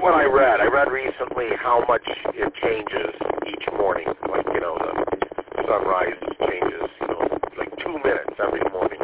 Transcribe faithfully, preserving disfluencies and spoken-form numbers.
forget what I read. I read recently how much it changes each morning. Like, you know, the sunrise changes, you know, like two minutes every morning.